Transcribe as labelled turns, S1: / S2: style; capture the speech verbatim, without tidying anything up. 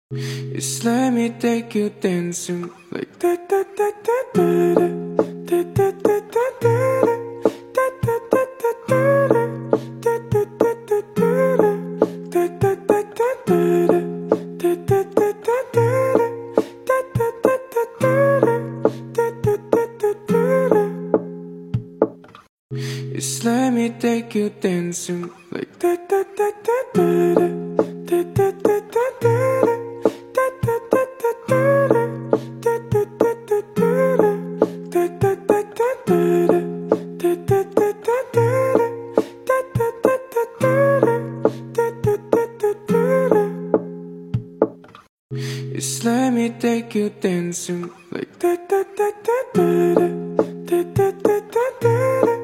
S1: Just let me take you dancing like da da da da da da da da da da Just let me take you dancing like da da da da da da da da da da. Just let me take you dancing like da da da da da da da da da da.